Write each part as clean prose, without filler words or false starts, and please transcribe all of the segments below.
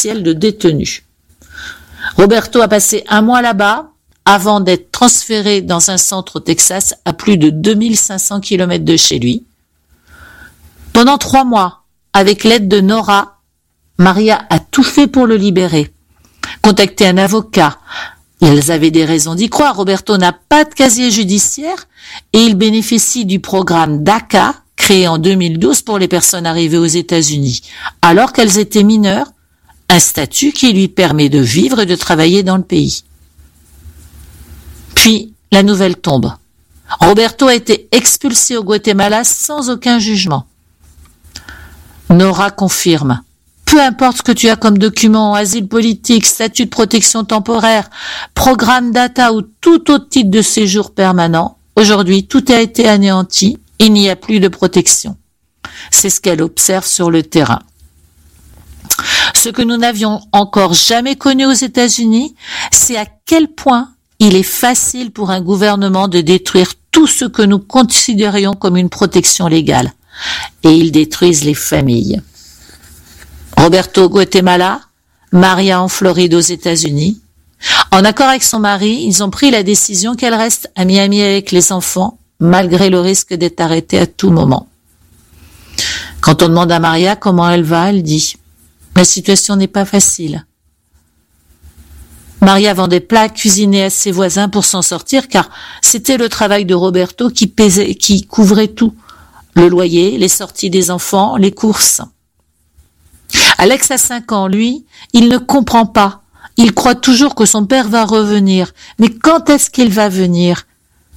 officielle de détenus. Roberto a passé 1 mois là-bas avant d'être transféré dans un centre au Texas à plus de 2500 km de chez lui. Pendant 3 mois, avec l'aide de Nora, Maria a tout fait pour le libérer. Contacté un avocat. Ils avaient des raisons d'y croire. Roberto n'a pas de casier judiciaire et il bénéficie du programme DACA, créé en 2012 pour les personnes arrivées aux États-Unis, alors qu'elles étaient mineures, un statut qui lui permet de vivre et de travailler dans le pays. Puis, la nouvelle tombe. Roberto a été expulsé au Guatemala sans aucun jugement. Nora confirme. Peu importe ce que tu as comme document, asile politique, statut de protection temporaire, programme DACA ou tout autre titre de séjour permanent, aujourd'hui tout a été anéanti, il n'y a plus de protection. C'est ce qu'elle observe sur le terrain. Ce que nous n'avions encore jamais connu aux États-Unis, c'est à quel point il est facile pour un gouvernement de détruire tout ce que nous considérions comme une protection légale. Et ils détruisent les familles. Roberto au Guatemala, Maria en Floride aux États-Unis. En accord avec son mari, ils ont pris la décision qu'elle reste à Miami avec les enfants, malgré le risque d'être arrêtée à tout moment. Quand on demande à Maria comment elle va, elle dit « La situation n'est pas facile ». Maria vend des plats cuisinés à ses voisins pour s'en sortir, car c'était le travail de Roberto qui couvrait tout. Le loyer, les sorties des enfants, les courses. Alex a 5 ans, lui, il ne comprend pas. Il croit toujours que son père va revenir. Mais quand est-ce qu'il va venir?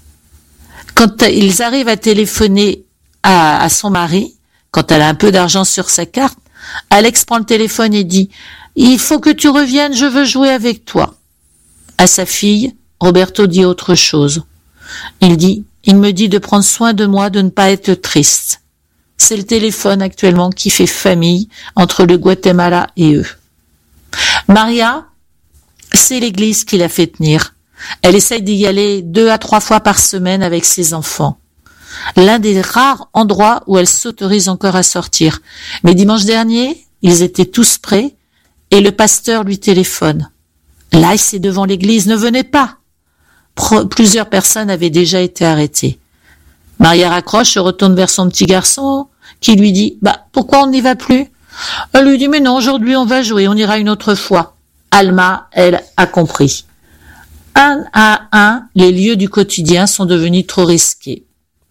Quand ils arrivent à téléphoner à son mari, quand elle a un peu d'argent sur sa carte, Alex prend le téléphone et dit « Il faut que tu reviennes, je veux jouer avec toi ». À sa fille, Roberto dit autre chose. Il dit « Il me dit de prendre soin de moi, de ne pas être triste ». C'est le téléphone actuellement qui fait famille entre le Guatemala et eux. Maria, c'est l'église qui l'a fait tenir. Elle essaye d'y aller 2 à 3 fois par semaine avec ses enfants. L'un des rares endroits où elle s'autorise encore à sortir. Mais dimanche dernier, ils étaient tous prêts et le pasteur lui téléphone. Là, c'est devant l'église, ne venez pas. Plusieurs personnes avaient déjà été arrêtées. Maria raccroche, se retourne vers son petit garçon qui lui dit « Pourquoi on n'y va plus ?» Elle lui dit « Mais non, aujourd'hui on va jouer, on ira une autre fois. » Alma, elle, a compris. 1 à 1, les lieux du quotidien sont devenus trop risqués.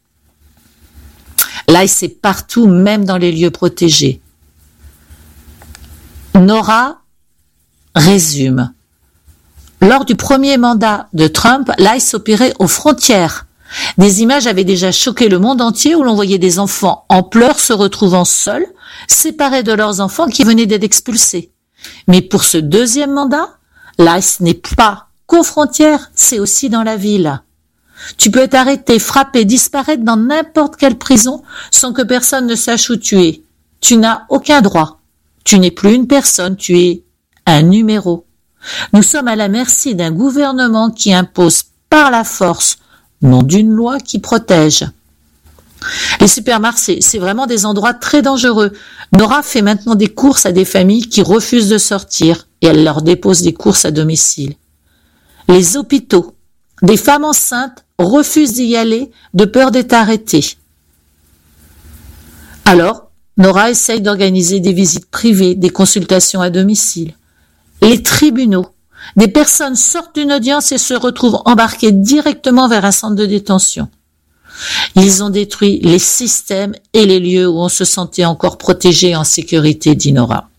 Là, c'est partout, même dans les lieux protégés. Nora résume. Lors du premier mandat de Trump, l'ICE opérait aux frontières. Des images avaient déjà choqué le monde entier où l'on voyait des enfants en pleurs se retrouvant seuls, séparés de leurs enfants qui venaient d'être expulsés. Mais pour ce deuxième mandat, l'ICE n'est pas qu'aux frontières, c'est aussi dans la ville. Tu peux être arrêté, frappé, disparaître dans n'importe quelle prison sans que personne ne sache où tu es. Tu n'as aucun droit. Tu n'es plus une personne, tu es un numéro. Nous sommes à la merci d'un gouvernement qui impose par la force, non d'une loi qui protège. Les supermarchés, c'est vraiment des endroits très dangereux. Nora fait maintenant des courses à des familles qui refusent de sortir et elle leur dépose des courses à domicile. Les hôpitaux, des femmes enceintes refusent d'y aller de peur d'être arrêtées. Alors, Nora essaye d'organiser des visites privées, des consultations à domicile. Les tribunaux, des personnes sortent d'une audience et se retrouvent embarquées directement vers un centre de détention. Ils ont détruit les systèmes et les lieux où on se sentait encore protégé et en sécurité, dit Nora.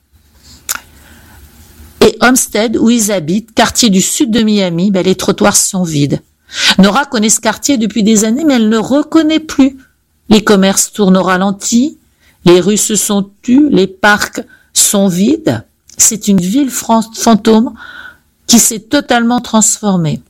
Et Homestead, où ils habitent, quartier du sud de Miami, les trottoirs sont vides. Nora connaît ce quartier depuis des années, mais elle ne reconnaît plus. Les commerces tournent au ralenti, les rues se sont tues, les parcs sont vides. C'est une ville fantôme qui s'est totalement transformée.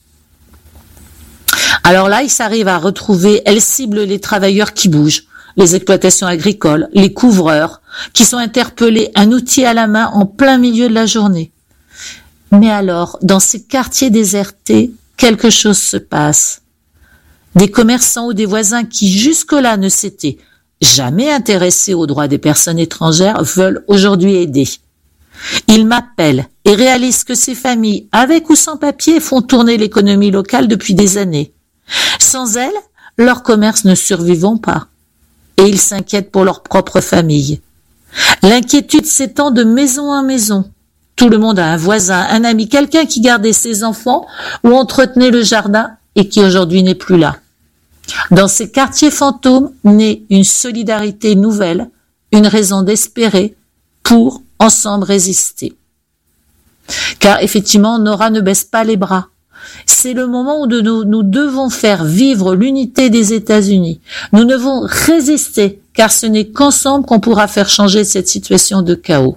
Alors là, il s'arrive à retrouver, elle cible les travailleurs qui bougent, les exploitations agricoles, les couvreurs, qui sont interpellés, un outil à la main en plein milieu de la journée. Mais alors, dans ces quartiers désertés, quelque chose se passe. Des commerçants ou des voisins qui jusque-là ne s'étaient jamais intéressés aux droits des personnes étrangères veulent aujourd'hui aider. Ils m'appellent et réalisent que ces familles, avec ou sans papier, font tourner l'économie locale depuis des années. Sans elles, leurs commerces ne survivront pas. Et ils s'inquiètent pour leur propre famille. L'inquiétude s'étend de maison en maison. Tout le monde a un voisin, un ami, quelqu'un qui gardait ses enfants ou entretenait le jardin et qui aujourd'hui n'est plus là. Dans ces quartiers fantômes naît une solidarité nouvelle, une raison d'espérer pour ensemble résister. Car effectivement, Nora ne baisse pas les bras. C'est le moment où nous devons faire vivre l'unité des États-Unis. Nous devons résister, car ce n'est qu'ensemble qu'on pourra faire changer cette situation de chaos.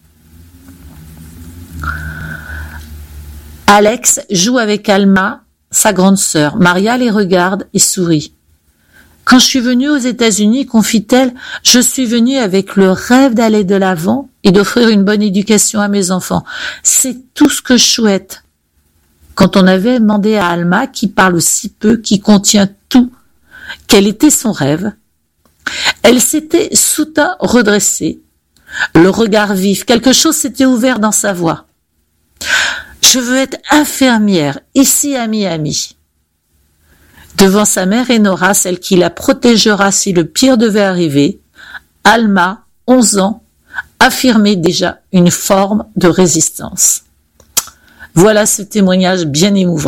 Alex joue avec Alma, sa grande sœur. Maria les regarde et sourit. Quand je suis venue aux États-Unis, confie-t-elle, je suis venue avec le rêve d'aller de l'avant et d'offrir une bonne éducation à mes enfants. C'est tout ce que je souhaite. Quand on avait demandé à Alma, qui parle si peu, qui contient tout, quel était son rêve, elle s'était soudain redressée, le regard vif, quelque chose s'était ouvert dans sa voix. Je veux être infirmière, ici à Miami. Devant sa mère et Nora, celle qui la protégera si le pire devait arriver, Alma, 11 ans, affirmait déjà une forme de résistance. Voilà ce témoignage bien émouvant.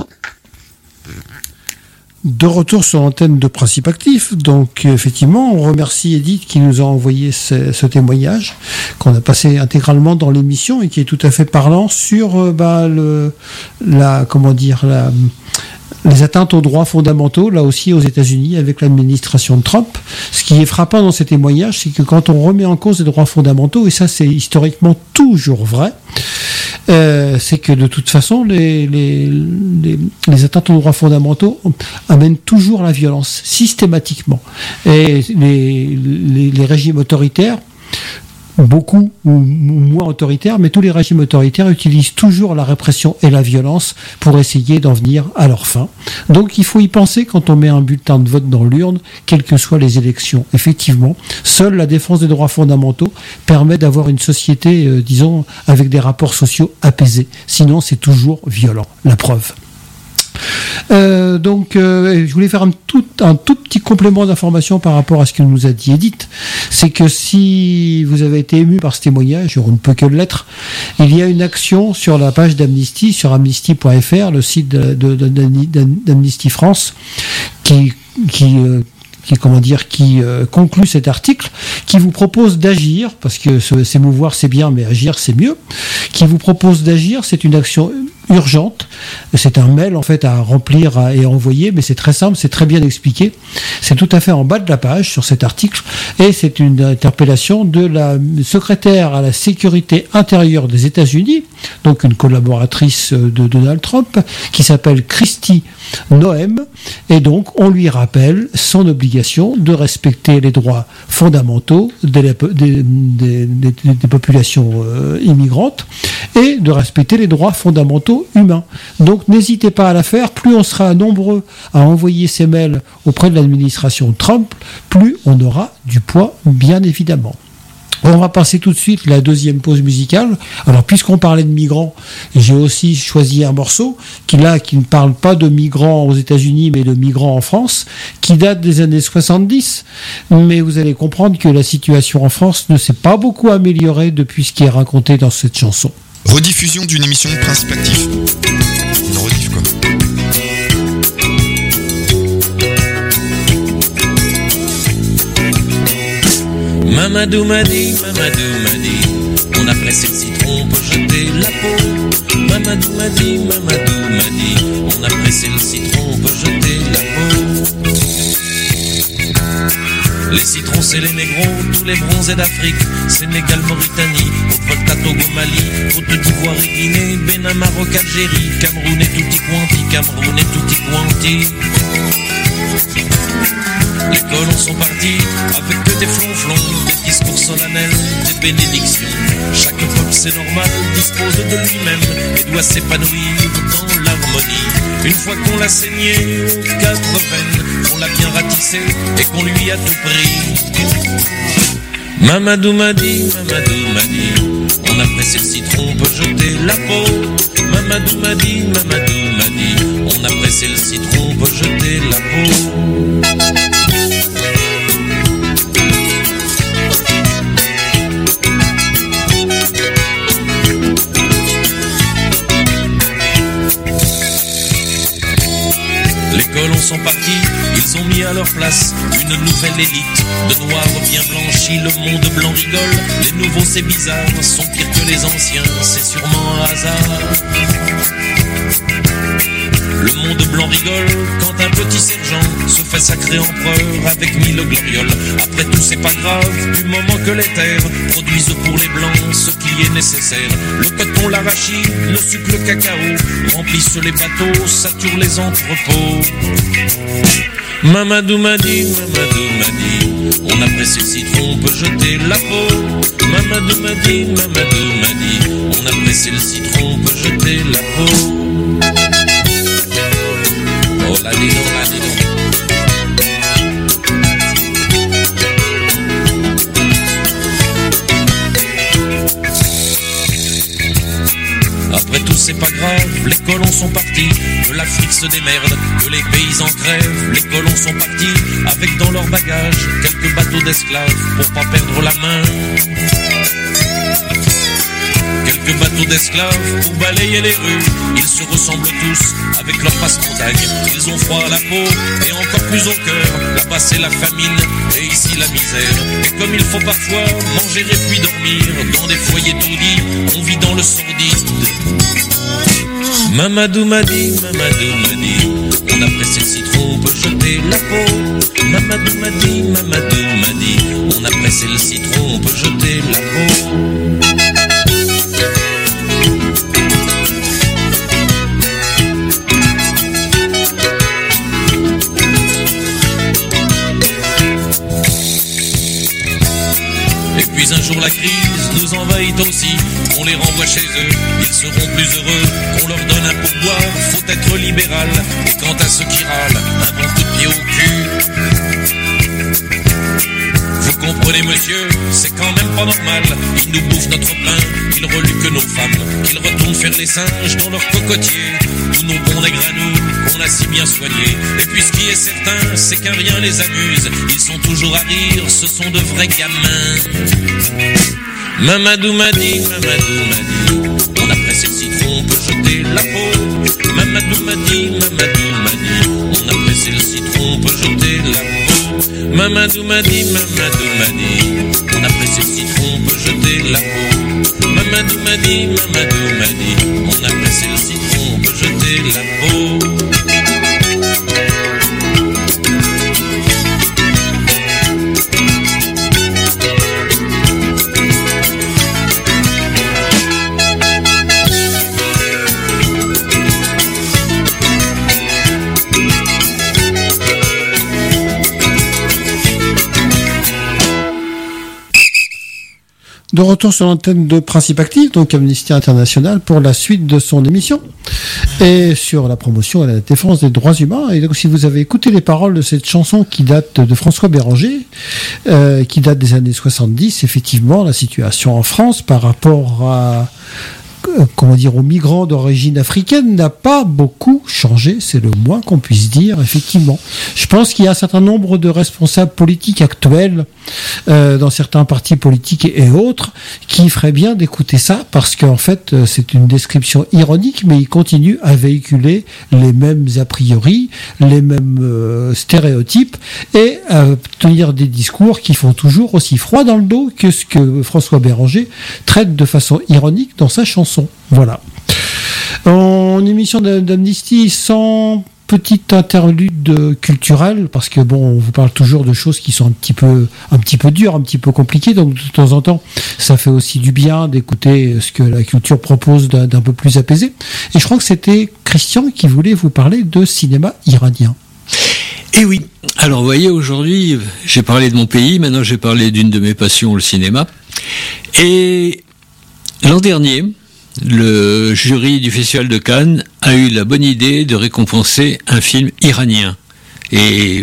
De retour sur l'antenne de Principe Actif, donc effectivement, on remercie Edith qui nous a envoyé ce témoignage qu'on a passé intégralement dans l'émission et qui est tout à fait parlant sur les atteintes aux droits fondamentaux, là aussi aux États-Unis, avec l'administration de Trump. Ce qui est frappant dans ces témoignages, c'est que quand on remet en cause les droits fondamentaux, et ça c'est historiquement toujours vrai, c'est que de toute façon, les atteintes aux droits fondamentaux amènent toujours la violence, systématiquement. Et les régimes autoritaires, beaucoup ou moins autoritaires, mais tous les régimes autoritaires utilisent toujours la répression et la violence pour essayer d'en venir à leur fin. Donc il faut y penser quand on met un bulletin de vote dans l'urne, quelles que soient les élections. Effectivement, seule la défense des droits fondamentaux permet d'avoir une société, disons, avec des rapports sociaux apaisés. Sinon, c'est toujours violent. La preuve. Je voulais faire un tout petit complément d'information par rapport à ce que nous a dit Edith. C'est que si vous avez été ému par ce témoignage, on ne peut que l'être, il y a une action sur la page d'Amnesty, sur amnesty.fr, le site d'Amnesty France, qui conclut cet article, qui vous propose d'agir, parce que s'émouvoir c'est bien, mais agir c'est mieux, qui vous propose d'agir. C'est une action urgente, c'est un mail en fait à remplir et à envoyer, mais c'est très simple, c'est très bien expliqué, c'est tout à fait en bas de la page sur cet article, et c'est une interpellation de la secrétaire à la sécurité intérieure des États-Unis, donc une collaboratrice de Donald Trump, qui s'appelle Kristi Noem, et donc on lui rappelle son obligation de respecter les droits fondamentaux des populations immigrantes et de respecter les droits fondamentaux humains. Donc n'hésitez pas à la faire. Plus on sera nombreux à envoyer ces mails auprès de l'administration Trump, plus on aura du poids, bien évidemment. On va passer tout de suite à la deuxième pause musicale. Alors, puisqu'on parlait de migrants, j'ai aussi choisi un morceau qui ne parle pas de migrants aux États-Unis, mais de migrants en France, qui date des années 70. Mais vous allez comprendre que la situation en France ne s'est pas beaucoup améliorée depuis ce qui est raconté dans cette chanson. Rediffusion d'une émission Principe Actif. Une rediff, quoi. Mamadou m'a dit, on a pressé le citron pour jeter la peau. Mamadou m'a dit, on a pressé le citron pour jeter la peau. Les citrons c'est les négros, tous les bronzés d'Afrique, Sénégal, Mauritanie, Haute-Volta, Togo, Mali, Côte d'Ivoire et Guinée, Bénin, Maroc, Algérie, Cameroun et tutti quanti. Les colons sont partis avec que des flonflons, des discours solennels, des bénédictions. Chaque peuple, c'est normal, dispose de lui-même et doit s'épanouir dans l'harmonie. Une fois qu'on l'a saigné aux 4 veines, qu'on l'a bien ratissé et qu'on lui a tout pris. Mamadou m'a dit, On a pressé le citron, on peut jeter la peau. Mamadou m'a dit, on a pressé le citron, on peut jeter la peau. Les colons sont partis, ils ont mis à leur place une nouvelle élite de noirs bien blanchis. Le monde blanc rigole, les nouveaux c'est bizarre, sont pires que les anciens, c'est sûrement un hasard. Le monde blanc rigole quand un petit sergent se fait sacrer empereur avec 1000 glorioles. Après tout c'est pas grave, du moment que les terres produisent pour les blancs ce qui est nécessaire. Le coton, l'arachide, le sucre, le cacao remplissent les bateaux, saturent les entrepôts. Mamadou m'a dit, on a pressé le citron, on peut jeter la peau. Mamadou m'a dit, on a pressé le citron, on peut jeter la peau. Oh la dis donc, la dis donc. Après tout c'est pas grave, les colons sont partis, que l'Afrique se démerde, que les paysans crèvent. Les colons sont partis avec dans leur bagage quelques bateaux d'esclaves pour pas perdre la main. Quelques bateaux d'esclaves pour balayer les rues. Ils se ressemblent tous avec leur passe-montagne. Ils ont froid à la peau et encore plus au cœur. Là-bas c'est la famine et ici la misère. Et comme il faut parfois manger et puis dormir dans des foyers taudis, on vit dans le sordide. Mamadou m'a dit, on a pressé le citron, on peut jeter la peau. Mamadou m'a dit, on a pressé le citron, on peut jeter la peau. Et puis un jour la crise nous envahit aussi, on les renvoie chez eux, ils seront plus heureux, qu'on leur donne un pourboire, faut être libéral. Et quant à ceux qui râlent, un bon coup de pied au cul. Vous comprenez monsieur, c'est quand même pas normal, ils nous bouffent notre pain, ils reluent que nos femmes, qu'ils retournent faire les singes dans leur cocotier, tous nos bons nègres à nous, qu'on a si bien soignés. Et puis ce qui est certain, c'est qu'un rien les amuse, ils sont toujours à rire, ce sont de vrais gamins. Mamadou m'a dit, on a pressé le citron, on peut jeter la peau. Mamadou m'a dit, on a pressé le citron, on peut jeter la peau. Mamadou m'a dit, on a pressé le citron, on peut jeter la peau. Mamadou m'a dit, on a pressé le citron, on peut jeter la peau. De retour sur l'antenne de Principe Actif, donc Amnesty International, pour la suite de son émission et sur la promotion et la défense des droits humains. Et donc, si vous avez écouté les paroles de cette chanson qui date de François Béranger, qui date des années 70, effectivement, la situation en France par rapport à aux migrants d'origine africaine n'a pas beaucoup changé, c'est le moins qu'on puisse dire, effectivement. Je pense qu'il y a un certain nombre de responsables politiques actuels dans certains partis politiques et autres qui feraient bien d'écouter ça, parce qu'en fait c'est une description ironique, mais ils continuent à véhiculer les mêmes a priori, les mêmes stéréotypes, et à tenir des discours qui font toujours aussi froid dans le dos que ce que François Béranger traite de façon ironique dans sa chanson. Voilà. En émission d'Amnesty, sans petite interlude culturelle, parce que bon, on vous parle toujours de choses qui sont un petit peu dures, un petit peu compliquées, donc de temps en temps, ça fait aussi du bien d'écouter ce que la culture propose d'un peu plus apaisé. Et je crois que c'était Christian qui voulait vous parler de cinéma iranien. Eh oui. Alors, vous voyez, aujourd'hui, j'ai parlé de mon pays, maintenant j'ai parlé d'une de mes passions, le cinéma. Et l'an dernier, le jury du Festival de Cannes a eu la bonne idée de récompenser un film iranien. Et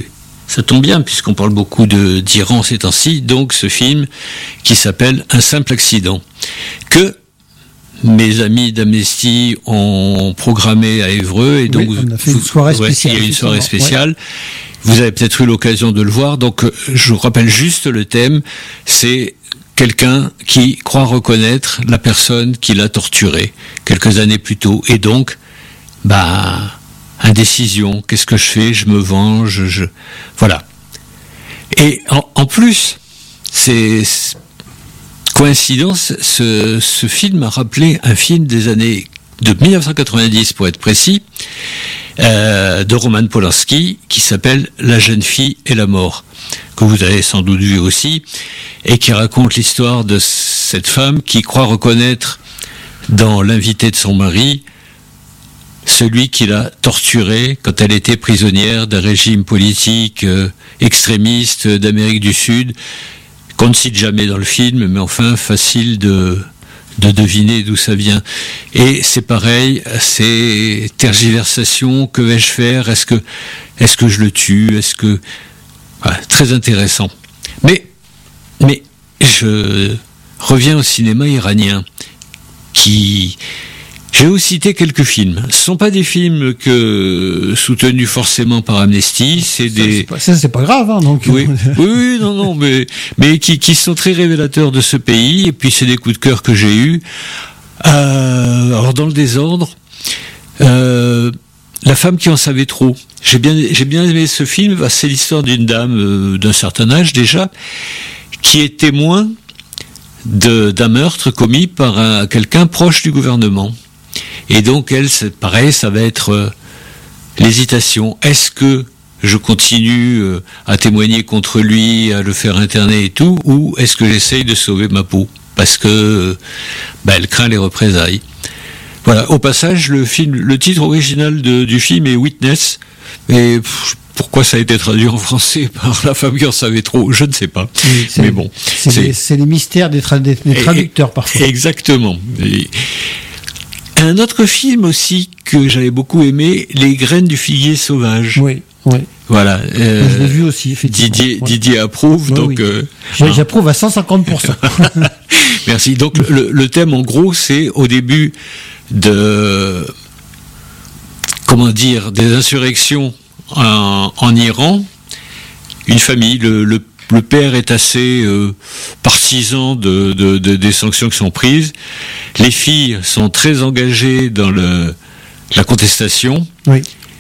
ça tombe bien puisqu'on parle beaucoup d'Iran ces temps-ci, donc ce film qui s'appelle Un simple accident, que mes amis d'Amnesty ont programmé à Évreux, et donc on a fait une soirée spéciale. Il y a une soirée spéciale. Ouais. Vous avez peut-être eu l'occasion de le voir, donc je vous rappelle juste le thème, c'est quelqu'un qui croit reconnaître la personne qui l'a torturé quelques années plus tôt, et donc, indécision, qu'est-ce que je fais? Je me venge, voilà. Et en plus, c'est coïncidence, ce film a rappelé un film des années de 1990 pour être précis, de Roman Polanski, qui s'appelle La jeune fille et la mort, que vous avez sans doute vu aussi, et qui raconte l'histoire de cette femme qui croit reconnaître dans l'invité de son mari celui qui l'a torturée quand elle était prisonnière d'un régime politique extrémiste d'Amérique du Sud, qu'on ne cite jamais dans le film, mais enfin facile de deviner d'où ça vient. Et c'est pareil, c'est tergiversation, que vais-je faire? Est-ce que je le tue? Voilà, très intéressant. Mais je reviens au cinéma iranien, j'ai aussi cité quelques films. Ce ne sont pas des films soutenus forcément par Amnesty, Ça, c'est pas grave, hein, donc. Oui, non, mais qui sont très révélateurs de ce pays, et puis c'est des coups de cœur que j'ai eus. Alors, dans le désordre, La femme qui en savait trop. J'ai bien aimé ce film. C'est l'histoire d'une dame d'un certain âge déjà, qui est témoin d'un meurtre commis par quelqu'un proche du gouvernement. Et donc elle, c'est pareil, ça va être l'hésitation. Est-ce que je continue à témoigner contre lui, à le faire interner et tout, ou est-ce que j'essaye de sauver ma peau parce que elle craint les représailles. Voilà. Au passage, le titre original du film est Witness. Et pourquoi ça a été traduit en français par La femme qui en savait trop, je ne sais pas. Oui, mais bon, c'est les mystères des traducteurs parfois. Exactement. Et un autre film aussi que j'avais beaucoup aimé, Les graines du figuier sauvage. Oui. Voilà. Je l'ai vu aussi, effectivement. Didier approuve, donc. Oui. J'approuve à 150%. Merci. Donc le thème, en gros, c'est au début des insurrections en Iran, une famille, le père est assez partisan des sanctions qui sont prises. Les filles sont très engagées dans la contestation. Oui.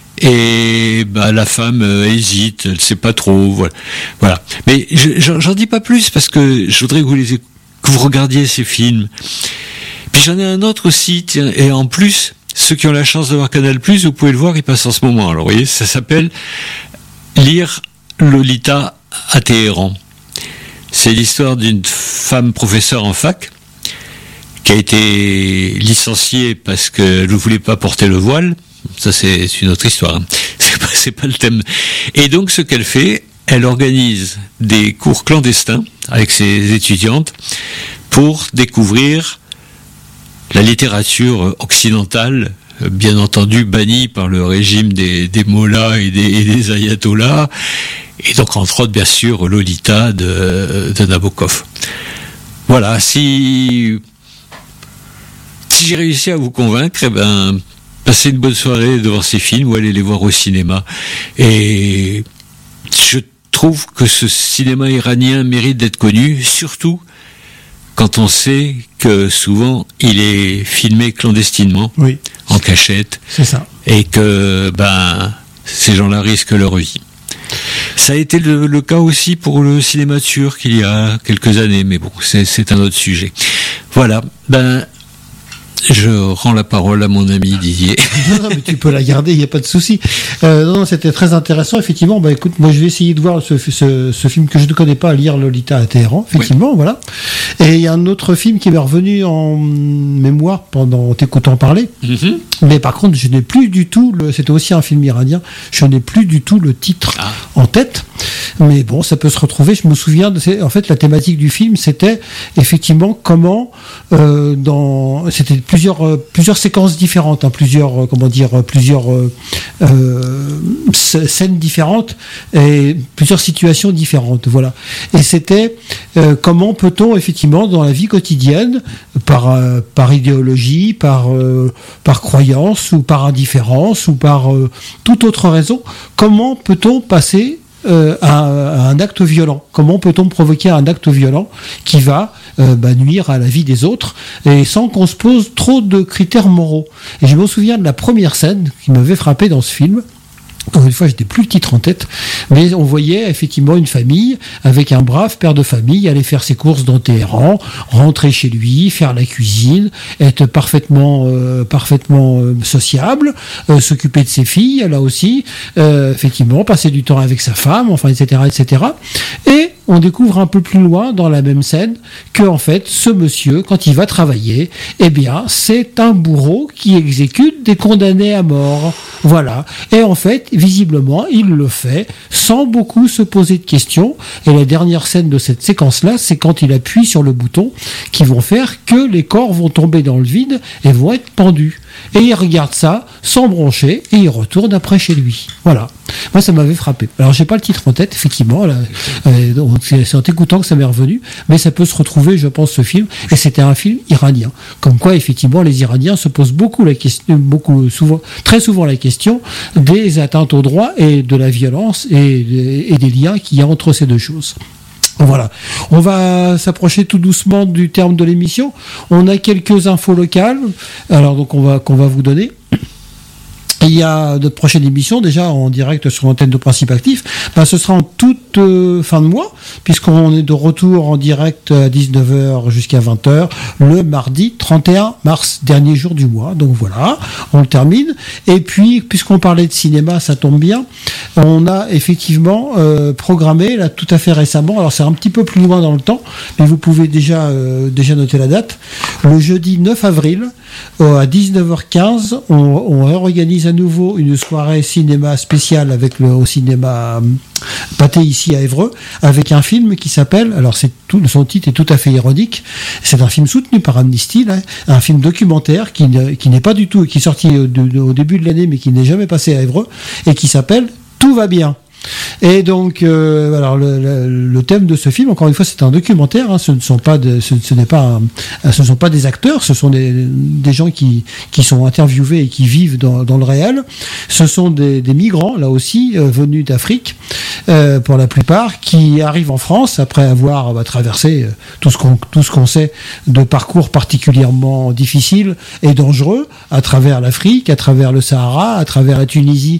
Et la femme hésite, elle ne sait pas trop. Voilà. Mais j'en dis pas plus parce que je voudrais que vous regardiez ces films. Puis j'en ai un autre aussi, tiens, et en plus, ceux qui ont la chance d'avoir Canal+, vous pouvez le voir, il passe en ce moment. Alors, vous voyez, ça s'appelle Lire Lolita à Téhéran. C'est l'histoire d'une femme professeure en fac qui a été licenciée parce qu'elle ne voulait pas porter le voile. Ça, c'est une autre histoire. C'est pas le thème. Et donc, ce qu'elle fait, elle organise des cours clandestins avec ses étudiantes pour découvrir la littérature occidentale, bien entendu bannie par le régime des mollahs et des ayatollahs, et donc entre autres bien sûr Lolita de Nabokov. Voilà, si j'ai réussi à vous convaincre, passez une bonne soirée devant ces films ou allez les voir au cinéma. Et je trouve que ce cinéma iranien mérite d'être connu, surtout quand on sait que souvent il est filmé clandestinement, oui, en cachette, c'est ça, et que ces gens-là risquent leur vie. Ça a été le cas aussi pour le cinéma turc il y a quelques années, mais bon, c'est un autre sujet. Voilà, je rends la parole à mon ami Didier. Non, mais tu peux la garder, il n'y a pas de souci. Non, c'était très intéressant, effectivement. Écoute, moi je vais essayer de voir ce film que je ne connais pas, Lire Lolita à Téhéran, effectivement, oui. Voilà. Et il y a un autre film qui m'est revenu en mémoire pendant t'écoutant parler. Mm-hmm. Mais par contre, je n'ai plus du tout c'était aussi un film iranien, je n'ai plus du tout le titre en tête. Mais bon, ça peut se retrouver. Je me souviens, en fait, la thématique du film, c'était effectivement comment, c'était plusieurs séquences différentes, plusieurs scènes différentes et plusieurs situations différentes. Voilà. Et c'était comment peut-on effectivement dans la vie quotidienne, par idéologie, par croyance ou par indifférence ou par toute autre raison, comment peut-on passer à un acte violent? Comment peut-on provoquer un acte violent qui va nuire à la vie des autres et sans qu'on se pose trop de critères moraux? Et je me souviens de la première scène qui m'avait frappé dans ce film. Encore une fois, j'étais plus le titre en tête, mais on voyait effectivement une famille avec un brave père de famille aller faire ses courses dans Téhéran, rentrer chez lui, faire la cuisine, être parfaitement sociable, s'occuper de ses filles, là aussi, effectivement, passer du temps avec sa femme, enfin, etc., etc. Et on découvre un peu plus loin dans la même scène que, en fait, ce monsieur, quand il va travailler, eh bien, c'est un bourreau qui exécute des condamnés à mort. Voilà. Et en fait, visiblement, il le fait sans beaucoup se poser de questions. Et la dernière scène de cette séquence-là, c'est quand il appuie sur le bouton qui vont faire que les corps vont tomber dans le vide et vont être pendus. Et il regarde ça sans broncher et il retourne après chez lui. Voilà. Moi, ça m'avait frappé. Alors, j'ai pas le titre en tête, effectivement. Là, donc c'est en t'écoutant que ça m'est revenu. Mais ça peut se retrouver, je pense, ce film. Et c'était un film iranien. Comme quoi, effectivement, les Iraniens se posent très souvent la question des atteintes aux droits et de la violence et des liens qu'il y a entre ces deux choses. Voilà. On va s'approcher tout doucement du terme de l'émission. On a quelques infos locales. Alors, donc, qu'on va vous donner. Il y a notre prochaine émission, déjà en direct sur l'antenne de Principe Actif. Ce sera en toute fin de mois, puisqu'on est de retour en direct à 19h jusqu'à 20h, le mardi 31 mars, dernier jour du mois. Donc voilà, on le termine. Et puis, puisqu'on parlait de cinéma, ça tombe bien, on a effectivement programmé, là, tout à fait récemment, alors c'est un petit peu plus loin dans le temps, mais vous pouvez déjà noter la date, le jeudi 9 avril, à 19h15, on réorganise à nouveau une soirée cinéma spéciale au cinéma Pathé ici à Évreux, avec un film qui s'appelle, alors son titre est tout à fait ironique, c'est un film soutenu par Amnesty, là, un film documentaire qui n'est pas du tout, qui est sorti au début de l'année mais qui n'est jamais passé à Évreux, et qui s'appelle Tout va bien. Et donc, alors le thème de ce film, encore une fois, c'est un documentaire. Hein, ce ne sont pas des acteurs, ce sont des gens qui sont interviewés et qui vivent dans le réel. Ce sont des migrants, là aussi, venus d'Afrique, pour la plupart, qui arrivent en France après avoir traversé tout ce qu'on sait de parcours particulièrement difficiles et dangereux à travers l'Afrique, à travers le Sahara, à travers la Tunisie.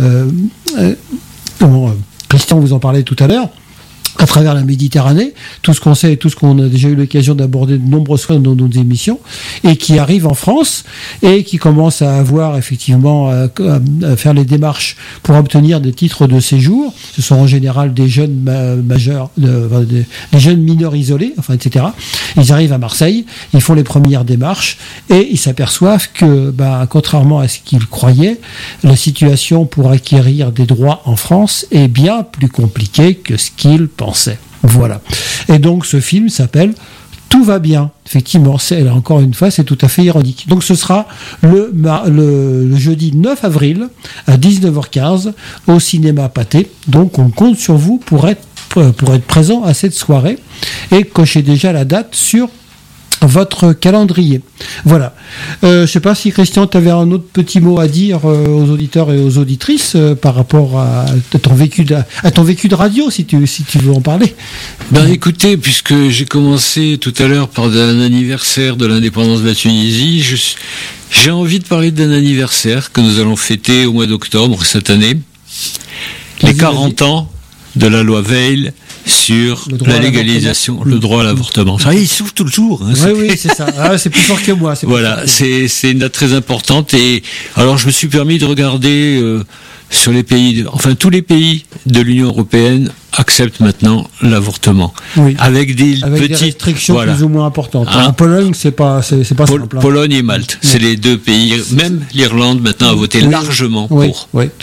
Christian vous en parlait tout à l'heure, à travers la Méditerranée, tout ce qu'on sait et tout ce qu'on a déjà eu l'occasion d'aborder de nombreuses fois dans nos émissions, et qui arrivent en France et qui commencent à avoir effectivement à faire les démarches pour obtenir des titres de séjour. Ce sont en général des jeunes majeurs, des jeunes mineurs isolés, enfin, etc. Ils arrivent à Marseille, ils font les premières démarches et ils s'aperçoivent que, contrairement à ce qu'ils croyaient, la situation pour acquérir des droits en France est bien plus compliquée que ce qu'ils pensaient. Voilà. Et donc ce film s'appelle Tout va bien. Effectivement, là encore une fois, c'est tout à fait ironique. Donc ce sera le jeudi 9 avril à 19h15 au cinéma Pathé. Donc on compte sur vous pour être présent à cette soirée et cochez déjà la date sur votre calendrier. Voilà. Je ne sais pas si Christian, tu avais un autre petit mot à dire aux auditeurs et aux auditrices par rapport à ton vécu de radio, si tu veux en parler. Écoutez, puisque j'ai commencé tout à l'heure par un anniversaire de l'indépendance de la Tunisie, j'ai envie de parler d'un anniversaire que nous allons fêter au mois d'octobre cette année. Les 40 ans de la loi Veil sur la légalisation, le droit à l'avortement. Ça, il s'ouvre tout le jour. Hein, oui, c'est ça. Ah, c'est plus fort que moi. Voilà, c'est une date très importante. Et alors, je me suis permis de regarder sur les pays, tous les pays de l'Union européenne acceptent maintenant l'avortement. Oui. Avec des restrictions plus ou moins importantes. En Pologne, c'est pas simple. Pologne et Malte, c'est les deux pays. Même l'Irlande maintenant a voté largement pour. Oui, tout à fait.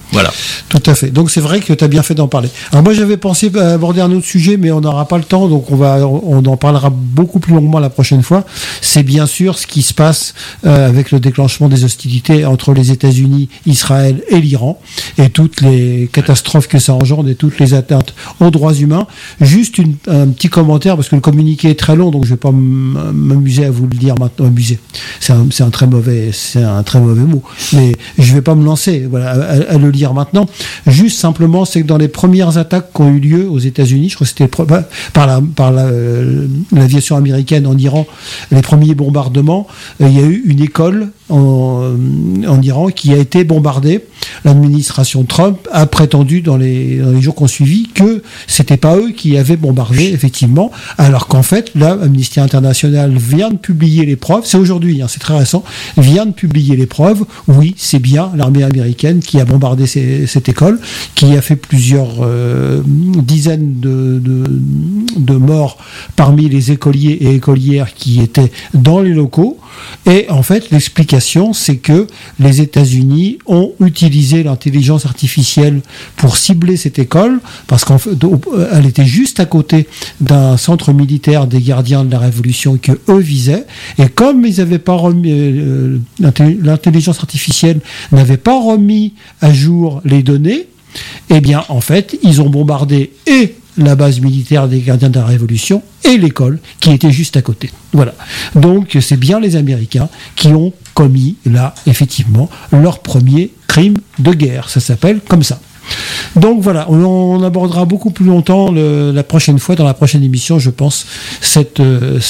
Voilà. Tout à fait. Donc c'est vrai que tu as bien fait d'en parler. Alors moi j'avais pensé aborder un autre sujet, mais on n'aura pas le temps, donc on en parlera beaucoup plus longuement la prochaine fois. C'est bien sûr ce qui se passe avec le déclenchement des hostilités entre les États-Unis, Israël et l'Iran, et toutes les catastrophes que ça engendre et toutes les atteintes aux droits humains. Juste un petit commentaire, parce que le communiqué est très long, donc je vais pas m'amuser à vous le dire maintenant. Amuser, c'est un très mauvais mot, mais je vais pas me lancer à le lire maintenant. Juste simplement, c'est que dans les premières attaques qui ont eu lieu aux États-Unis, je crois que c'était par l'aviation américaine en Iran, les premiers bombardements, il y a eu une école en Iran qui a été bombardée. L'administration Trump a prétendu dans les jours qui ont suivi que c'était pas eux qui avaient bombardé, effectivement, alors qu'en fait, là, Amnesty International vient de publier les preuves, c'est aujourd'hui, c'est très récent, vient de publier les preuves, oui, c'est bien l'armée américaine qui a bombardé cette école, qui a fait plusieurs dizaines de morts parmi les écoliers et écolières qui étaient dans les locaux, et en fait, l'explication, c'est que les États-Unis ont utilisé l'intelligence artificielle pour cibler cette école, parce qu'en fait, elle était juste à côté d'un centre militaire des gardiens de la Révolution que eux visaient, et comme ils n'avaient pas remis, l'intelligence artificielle n'avait pas remis à jour les données, eh bien, en fait, ils ont bombardé et la base militaire des gardiens de la Révolution et l'école qui était juste à côté. Voilà. Donc, c'est bien les Américains qui ont commis, là, effectivement, leur premier crime de guerre. Ça s'appelle comme ça. Donc voilà, on abordera beaucoup plus longtemps la prochaine fois, dans la prochaine émission, je pense, cette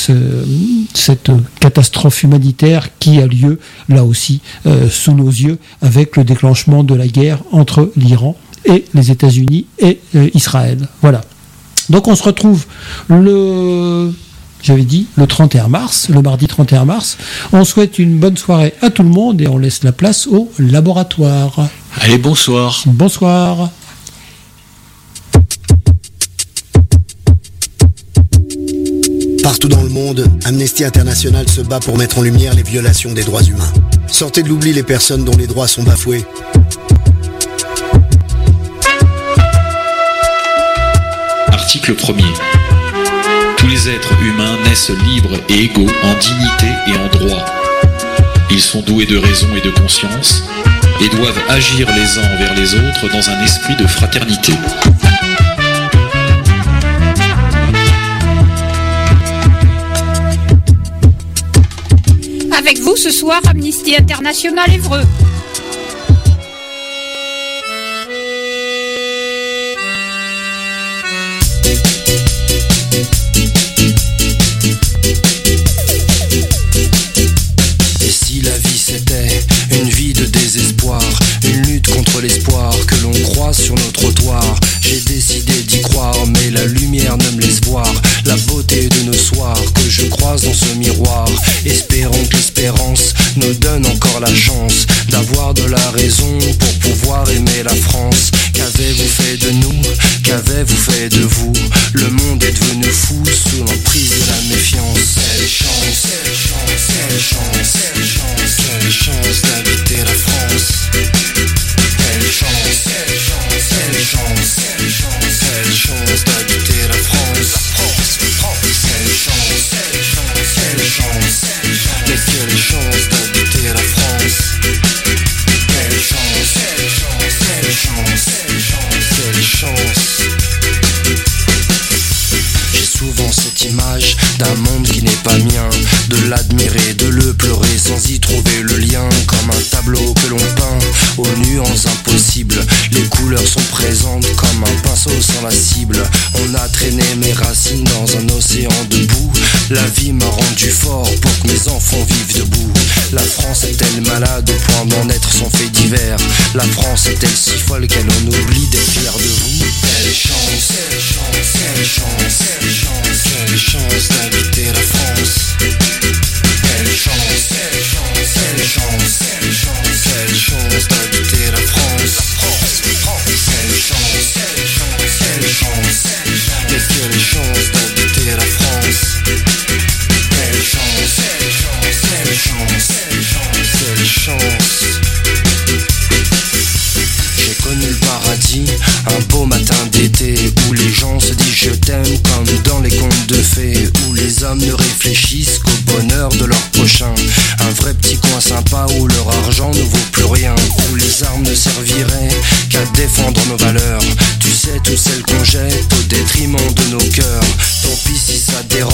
catastrophe humanitaire qui a lieu, là aussi, sous nos yeux, avec le déclenchement de la guerre entre l'Iran et les États-Unis et Israël. Voilà. Donc on se retrouve le 31 mars, le mardi 31 mars. On souhaite une bonne soirée à tout le monde et on laisse la place au laboratoire. Allez, bonsoir. Bonsoir. Partout dans le monde, Amnesty International se bat pour mettre en lumière les violations des droits humains. Sortez de l'oubli les personnes dont les droits sont bafoués. Article 1er. Tous les êtres humains naissent libres et égaux en dignité et en droit. Ils sont doués de raison et de conscience et doivent agir les uns envers les autres dans un esprit de fraternité. Avec vous ce soir, Amnesty International Évreux. Une lutte contre l'espoir que l'on croise sur nos trottoirs. J'ai décidé d'y croire, mais la lumière ne me laisse voir la beauté de nos soirs que je croise dans ce miroir. Espérons que l'espérance nous donne encore la chance d'avoir de la raison pour pouvoir aimer la France. Qu'avez-vous fait de nous? Qu'avez-vous fait de vous? Le monde est devenu fou sous l'emprise de la méfiance. Quelle chance, quelle chance, quelle chance, quelle chance, quelle chance d'habiter la France. Quelle chance, quelle chance, quelle chance, quelle chance, quelle chance d'habiter la France. Quelle chance, quelle chance, quelle chance, mais quelle chance d'habiter la France. Quelle chance, quelle chance, quelle chance, quelle chance, quelle chance. J'ai souvent cette image d'un monde qui n'est pas mien, de l'admirer, de le pleurer sans y trouver le lien. Comme un tableau que l'on peint aux nuances impossibles. Les couleurs sont présentes comme un pinceau sans la cible. On a traîné mes racines dans un océan de boue. La vie m'a rendu fort pour que mes enfants vivent debout. La France est-elle malade au point d'en être son fait divers? La France est-elle si folle qu'elle en oublie d'être fière de vous? Quelle chance, quelle chance, quelle chance, quelle chance, quelle chance d'habiter la France. Quelle chance, quelle chance, quelle chance, quelle chance, quelle chance d'habiter la France. Quelle chance, quelle chance, quelle chance, mais quelle chance d'habiter la France. Quelle chance, quelle chance, quelle chance, quelle chance, quelle chance. J'ai connu réfléchissent qu'au bonheur de leur prochain. Un vrai petit coin sympa où leur argent ne vaut plus rien, où les armes ne serviraient qu'à défendre nos valeurs. Tu sais, toutes celles qu'on jette au détriment de nos cœurs. Tant pis si ça dérange.